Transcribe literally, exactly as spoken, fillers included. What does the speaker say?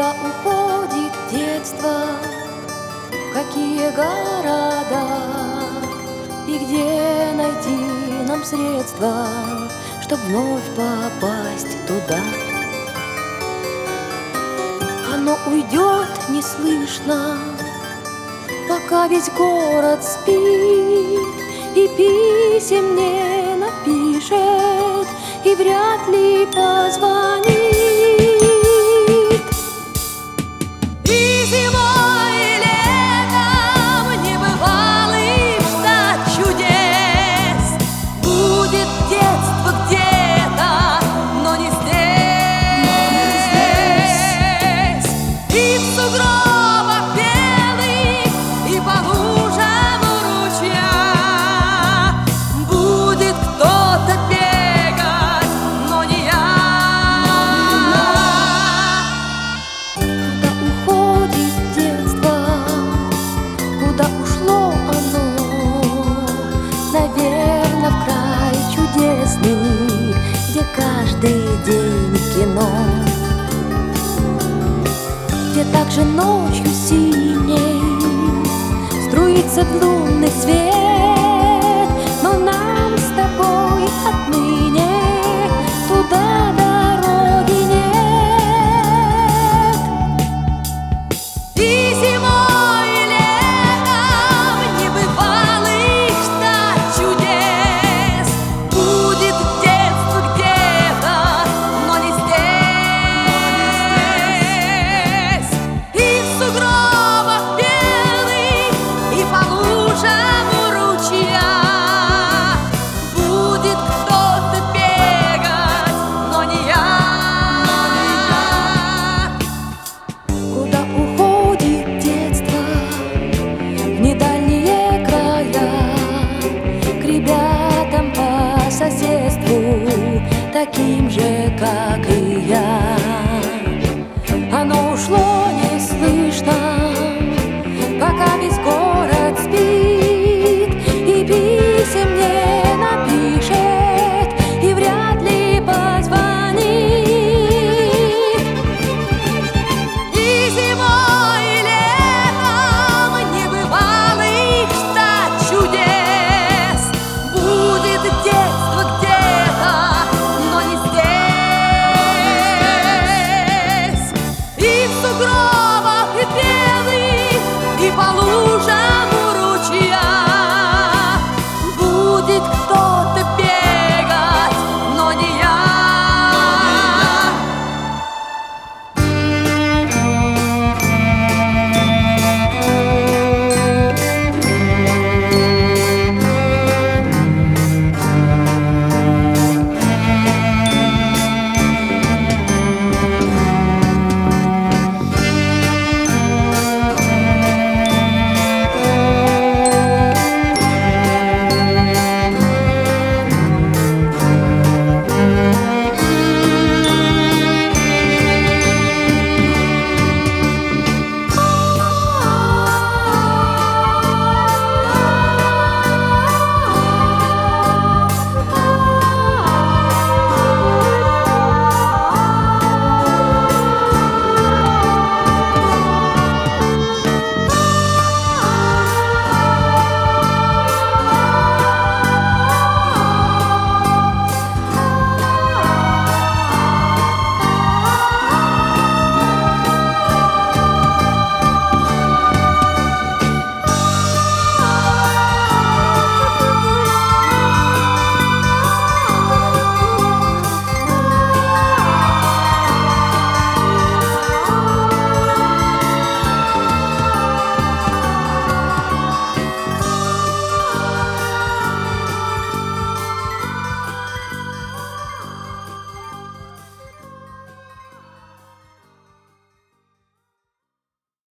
Куда уходит детство, в какие города, и где найти нам средства, чтоб вновь попасть туда? Оно уйдет неслышно, пока весь город спит, и писем не напишет, и вряд ли позвонит. И зимой, и летом небывалых ждать чудес. Будет детство где-то, но не здесь. И в сугробах белых, и по лужам ручья будет кто-то бегать, но не я. Куда уходит детство, куда ушло оно? Наверно, в край чудесный, где каждый день кино, где также ночью синей струится лунный свет. Но нам с тобой отныне туда дороги нет. И зимой, и летом небывалых ждать чудес. Будет детство где-то, но не здесь. И в сугробах белых, и по лужам ручья будет кто-то бегать, но не я. Куда уходит детство, в недальние края, к ребятам по соседству, таким же, как и я. Оно ушло неслышно, пока весь город спит, и писем не напишет, и вряд ли позвонит. И зимой, и летом небывалых ждать чудес. Будет детство где-то, но не здесь. И в сугробах и белых, и по лужам